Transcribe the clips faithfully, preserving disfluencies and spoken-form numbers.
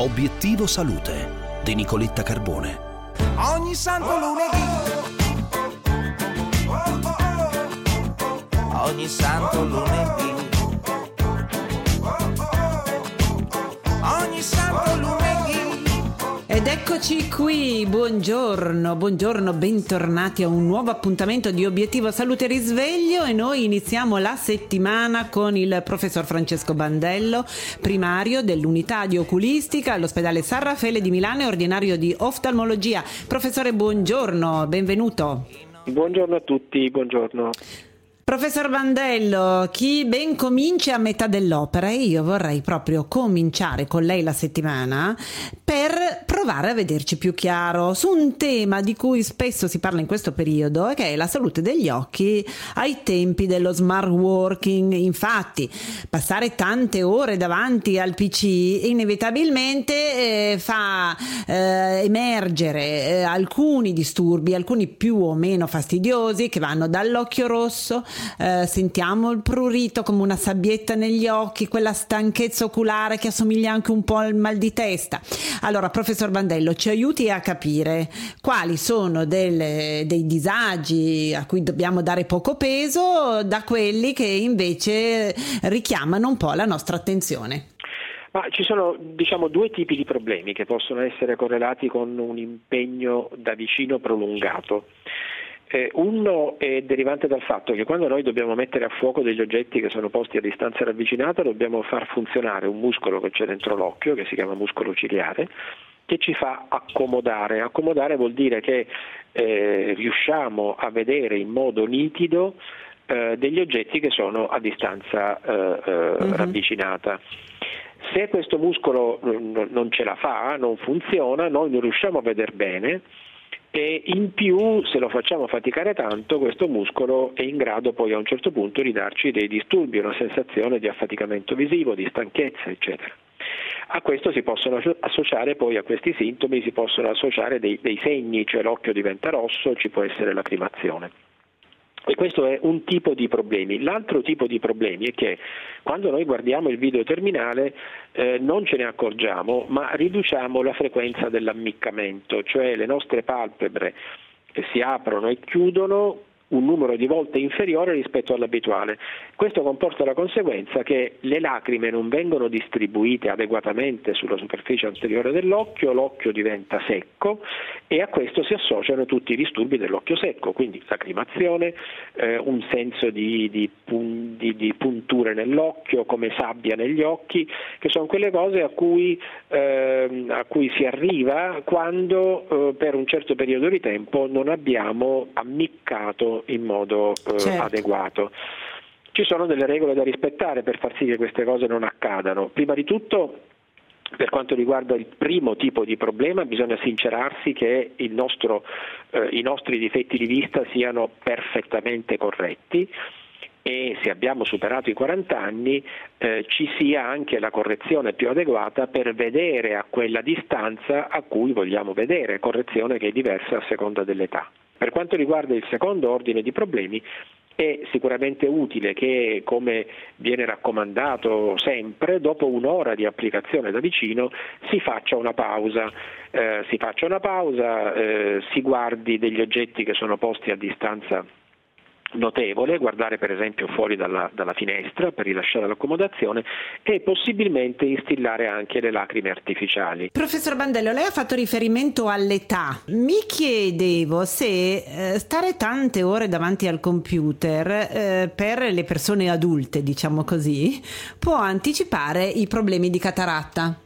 Obiettivo Salute di Nicoletta Carbone. Ogni santo lunedì, ogni santo lunedì, ogni santo lunedì. Ed eccoci qui, buongiorno, buongiorno, bentornati a un nuovo appuntamento di Obiettivo Salute Risveglio e noi iniziamo la settimana con il professor Francesco Bandello, primario dell'unità di oculistica all'ospedale San Raffaele di Milano e ordinario di oftalmologia. Professore, buongiorno, benvenuto. Buongiorno a tutti, buongiorno. Professor Bandello, chi ben comincia a metà dell'opera, e io vorrei proprio cominciare con lei la settimana per provare a vederci più chiaro su un tema di cui spesso si parla in questo periodo, che è la salute degli occhi ai tempi dello smart working. Infatti, passare tante ore davanti al P C inevitabilmente eh, fa eh, emergere eh, alcuni disturbi, alcuni più o meno fastidiosi, che vanno dall'occhio rosso. Uh, sentiamo il prurito come una sabbietta negli occhi, quella stanchezza oculare che assomiglia anche un po' al mal di testa. Allora, professor Bandello, ci aiuti a capire quali sono delle, dei disagi a cui dobbiamo dare poco peso da quelli che invece richiamano un po' la nostra attenzione. Ma ci sono, diciamo, due tipi di problemi che possono essere correlati con un impegno da vicino prolungato. Eh, uno è derivante dal fatto che quando noi dobbiamo mettere a fuoco degli oggetti che sono posti a distanza ravvicinata, dobbiamo far funzionare un muscolo che c'è dentro l'occhio, che si chiama muscolo ciliare, che ci fa accomodare. Accomodare vuol dire che eh, riusciamo a vedere in modo nitido eh, degli oggetti che sono a distanza eh, eh, mm-hmm. ravvicinata. Se questo muscolo n- non ce la fa, non funziona, noi non riusciamo a vedere bene. E in più, se lo facciamo faticare tanto, questo muscolo è in grado poi a un certo punto di darci dei disturbi, una sensazione di affaticamento visivo, di stanchezza, eccetera. A questo si possono associare poi, a questi sintomi si possono associare dei, dei segni, cioè l'occhio diventa rosso, ci può essere lacrimazione. E questo è un tipo di problemi. L'altro tipo di problemi è che quando noi guardiamo il video terminale eh, non ce ne accorgiamo, ma riduciamo la frequenza dell'ammiccamento, cioè le nostre palpebre si aprono e chiudono un numero di volte inferiore rispetto all'abituale. Questo comporta la conseguenza che le lacrime non vengono distribuite adeguatamente sulla superficie anteriore dell'occhio, l'occhio diventa secco e a questo si associano tutti i disturbi dell'occhio secco, quindi lacrimazione, eh, un senso di, di, pun, di, di punture nell'occhio, come sabbia negli occhi, che sono quelle cose a cui, eh, a cui si arriva quando eh, per un certo periodo di tempo non abbiamo ammiccato in modo eh, certo. adeguato. Ci sono delle regole da rispettare per far sì che queste cose non accadano. Prima di tutto, per quanto riguarda il primo tipo di problema, bisogna sincerarsi che il nostro, eh, i nostri difetti di vista siano perfettamente corretti e se abbiamo superato i quaranta anni eh, ci sia anche la correzione più adeguata per vedere a quella distanza a cui vogliamo vedere, correzione che è diversa a seconda dell'età. Per quanto riguarda il secondo ordine di problemi, è sicuramente utile che, come viene raccomandato sempre, dopo un'ora di applicazione da vicino si faccia una pausa, eh, si faccia una pausa, eh, si guardi degli oggetti che sono posti a distanza notevole, guardare per esempio fuori dalla, dalla finestra per rilasciare l'accomodazione e possibilmente instillare anche le lacrime artificiali. Professor Bandello, lei ha fatto riferimento all'età. Mi chiedevo se eh, stare tante ore davanti al computer eh, per le persone adulte, diciamo così, può anticipare i problemi di cataratta?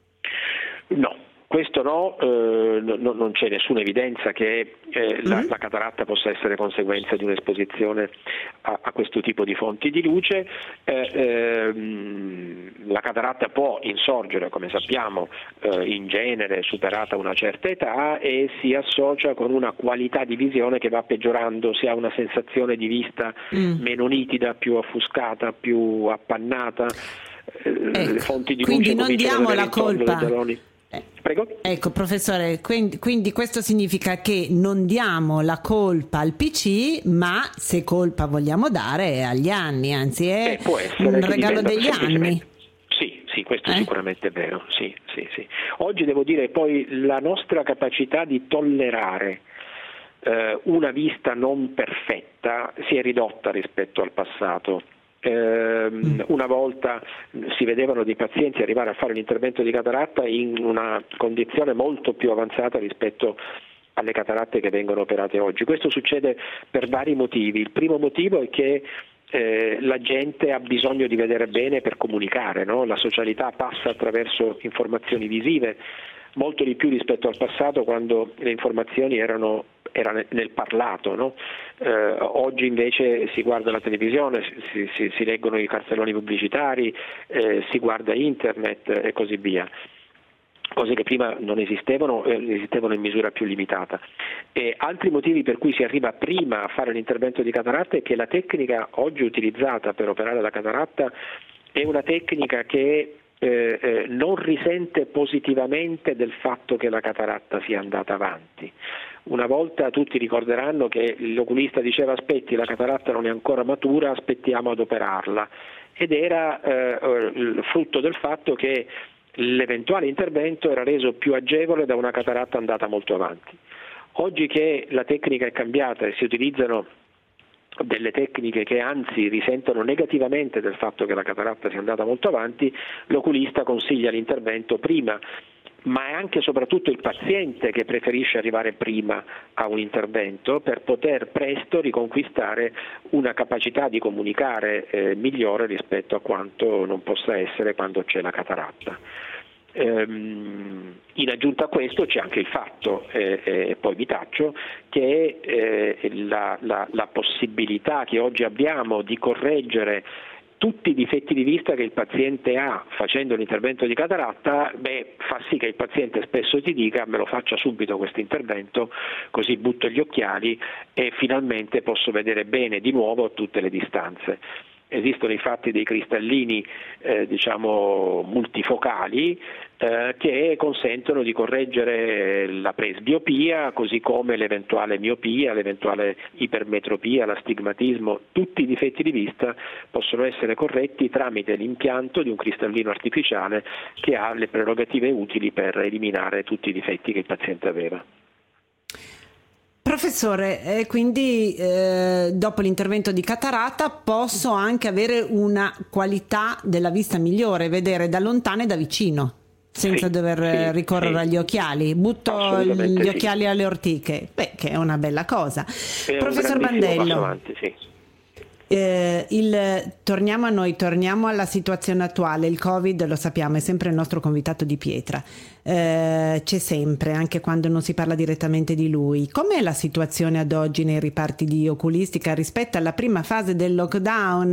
No. Questo no, eh, no, non c'è nessuna evidenza che eh, la, mm. la cataratta possa essere conseguenza di un'esposizione a, a questo tipo di fonti di luce. Eh, ehm, la cataratta può insorgere, come sappiamo, eh, in genere superata una certa età e si associa con una qualità di visione che va peggiorando, si ha una sensazione di vista mm. meno nitida, più offuscata, più appannata. Eh, ecco, le fonti di quindi luce non diamo la colpa. Prego? Ecco, professore, quindi, quindi questo significa che non diamo la colpa al P C, ma se colpa vogliamo dare è agli anni, anzi è eh, può essere un regalo degli anni. Sì, sì, questo eh? sicuramente è vero, sì, sì, sì. Oggi devo dire poi la nostra capacità di tollerare eh, una vista non perfetta si è ridotta rispetto al passato. Eh, mm. Una volta si vedevano dei pazienti arrivare a fare l'intervento di cataratta in una condizione molto più avanzata rispetto alle cataratte che vengono operate oggi. Questo succede per vari motivi. Il primo motivo è che eh, la gente ha bisogno di vedere bene per comunicare, no? La socialità passa attraverso informazioni visive, molto di più rispetto al passato, quando le informazioni erano era nel parlato, no? Eh, oggi invece si guarda la televisione, si, si, si leggono i cartelloni pubblicitari, eh, si guarda internet e così via. Cose che prima non esistevano, eh, esistevano in misura più limitata. E altri motivi per cui si arriva prima a fare l'intervento di cataratta è che la tecnica oggi utilizzata per operare la cataratta è una tecnica che eh, eh, non risente positivamente del fatto che la cataratta sia andata avanti. Una volta tutti ricorderanno che l'oculista diceva aspetti, la cataratta non è ancora matura, aspettiamo ad operarla, ed era eh, il frutto del fatto che l'eventuale intervento era reso più agevole da una cataratta andata molto avanti. Oggi che la tecnica è cambiata e si utilizzano delle tecniche che anzi risentono negativamente del fatto che la cataratta sia andata molto avanti, l'oculista consiglia l'intervento prima, ma è anche e soprattutto il paziente che preferisce arrivare prima a un intervento per poter presto riconquistare una capacità di comunicare eh, migliore rispetto a quanto non possa essere quando c'è la cataratta. Ehm, in aggiunta a questo c'è anche il fatto, e eh, eh, poi vi taccio, che eh, la, la, la possibilità che oggi abbiamo di correggere tutti i difetti di vista che il paziente ha facendo l'intervento di cataratta, beh, fa sì che il paziente spesso ti dica me lo faccia subito questo intervento, così butto gli occhiali e finalmente posso vedere bene di nuovo a tutte le distanze. Esistono infatti dei cristallini eh, diciamo multifocali eh, che consentono di correggere la presbiopia, così come l'eventuale miopia, l'eventuale ipermetropia, l'astigmatismo. Tutti i difetti di vista possono essere corretti tramite l'impianto di un cristallino artificiale che ha le prerogative utili per eliminare tutti i difetti che il paziente aveva. Professore, eh, quindi eh, dopo l'intervento di cataratta posso anche avere una qualità della vista migliore, vedere da lontano e da vicino, senza sì, dover sì, ricorrere sì. agli occhiali. Butto gli sì. occhiali alle ortiche, beh, che è una bella cosa. È Professor un Bandello, passo avanti, sì. Eh, il, torniamo a noi, torniamo alla situazione attuale. Il Covid, lo sappiamo, è sempre il nostro convitato di pietra, eh, c'è sempre, anche quando non si parla direttamente di lui. Com'è la situazione ad oggi nei reparti di oculistica rispetto alla prima fase del lockdown?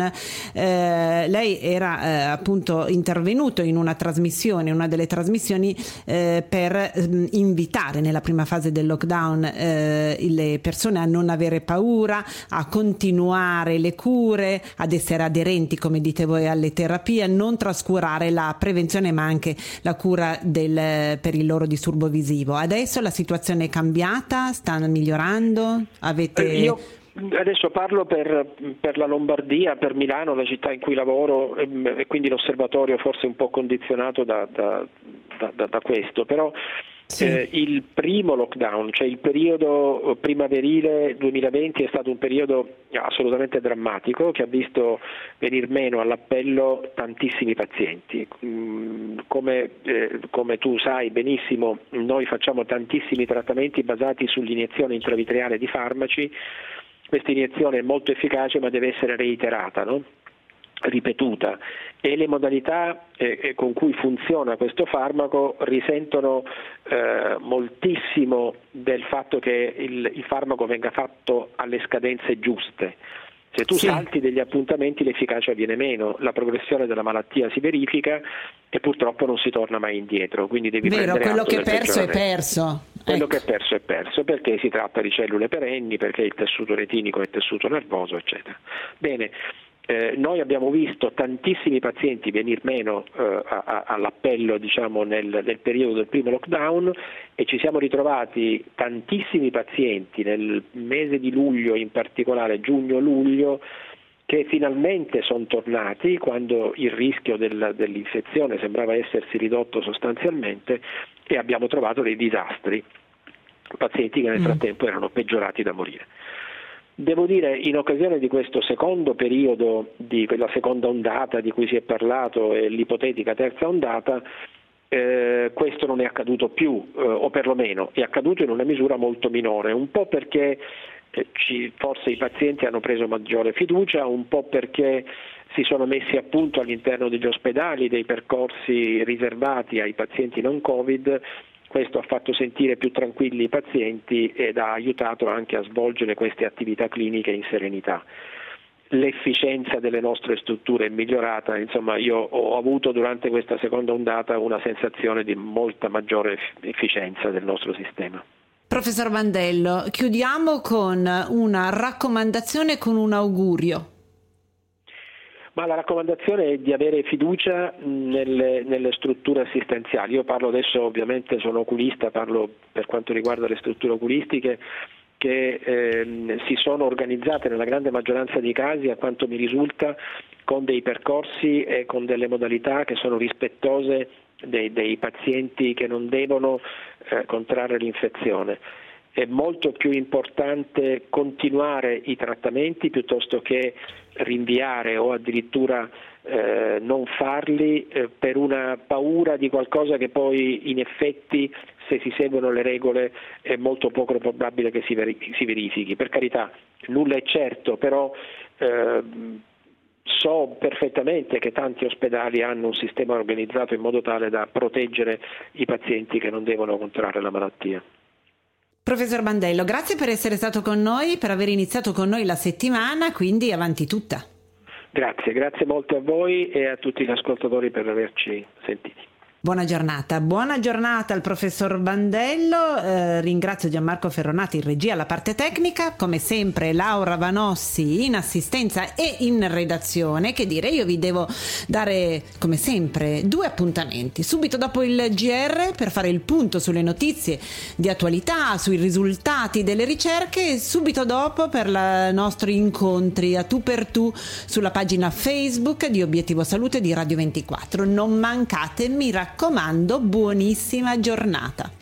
Eh, lei era eh, appunto intervenuto in una trasmissione, una delle trasmissioni eh, per eh, invitare nella prima fase del lockdown eh, le persone a non avere paura, a continuare le cure, ad essere aderenti, come dite voi, alle terapie, non trascurare la prevenzione ma anche la cura del, per il loro disturbo visivo. Adesso la situazione è cambiata, sta migliorando? Avete... Io adesso parlo per, per la Lombardia, per Milano, la città in cui lavoro, e quindi l'osservatorio forse è un po' condizionato da, da, da, da questo, però sì. eh, il primo lockdown, cioè il periodo primaverile duemilaventi, è stato un periodo assolutamente drammatico che ha visto venir meno all'appello tantissimi pazienti. Come, eh, come tu sai benissimo, noi facciamo tantissimi trattamenti basati sull'iniezione intravitreale di farmaci. Questa iniezione è molto efficace ma deve essere reiterata, no? ripetuta, e le modalità eh, con cui funziona questo farmaco risentono eh, moltissimo del fatto che il, il farmaco venga fatto alle scadenze giuste. Se tu sì. salti degli appuntamenti l'efficacia viene meno, la progressione della malattia si verifica e purtroppo non si torna mai indietro, quindi devi Vero, prendere quello atto che è del perso è peggioramento. perso. Quello ecco. che è perso è perso, perché si tratta di cellule perenni, perché il tessuto retinico è tessuto nervoso, eccetera. Bene, eh, noi abbiamo visto tantissimi pazienti venir meno eh, a, a, all'appello, diciamo, nel, nel periodo del primo lockdown, e ci siamo ritrovati tantissimi pazienti nel mese di luglio, in particolare giugno-luglio, che finalmente sono tornati quando il rischio del, dell'infezione sembrava essersi ridotto sostanzialmente, e abbiamo trovato dei disastri, pazienti che nel frattempo erano peggiorati da morire. Devo dire, in occasione di questo secondo periodo, di quella seconda ondata di cui si è parlato e l'ipotetica terza ondata, eh, questo non è accaduto più, eh, o perlomeno è accaduto in una misura molto minore, un po' perché eh, ci, forse i pazienti hanno preso maggiore fiducia, un po' perché si sono messi a punto all'interno degli ospedali dei percorsi riservati ai pazienti non Covid. Questo ha fatto sentire più tranquilli i pazienti ed ha aiutato anche a svolgere queste attività cliniche in serenità. L'efficienza delle nostre strutture è migliorata, insomma io ho avuto durante questa seconda ondata una sensazione di molta maggiore efficienza del nostro sistema. Professor Bandello, chiudiamo con una raccomandazione, con un augurio. Ma la raccomandazione è di avere fiducia nelle, nelle strutture assistenziali. Io parlo adesso, ovviamente sono oculista, parlo per quanto riguarda le strutture oculistiche che eh, si sono organizzate nella grande maggioranza dei casi, a quanto mi risulta, con dei percorsi e con delle modalità che sono rispettose dei, dei pazienti che non devono eh, contrarre l'infezione. È molto più importante continuare i trattamenti piuttosto che rinviare o addirittura eh, non farli eh, per una paura di qualcosa che poi in effetti, se si seguono le regole, è molto poco probabile che si, veri- si verifichi. Per carità, nulla è certo, però eh, so perfettamente che tanti ospedali hanno un sistema organizzato in modo tale da proteggere i pazienti che non devono contrarre la malattia. Professor Bandello, grazie per essere stato con noi, per aver iniziato con noi la settimana, quindi avanti tutta. Grazie, grazie molto a voi e a tutti gli ascoltatori per averci sentiti. Buona giornata, buona giornata al professor Bandello, eh, ringrazio Gianmarco Ferronati in regia, alla parte tecnica, come sempre Laura Vanossi in assistenza e in redazione. Che dire, io vi devo dare come sempre due appuntamenti, subito dopo il G R per fare il punto sulle notizie di attualità, sui risultati delle ricerche, e subito dopo per i nostri incontri a tu per tu sulla pagina Facebook di Obiettivo Salute di Radio ventiquattro. Non mancate, mi raccomando. Raccomando, buonissima giornata.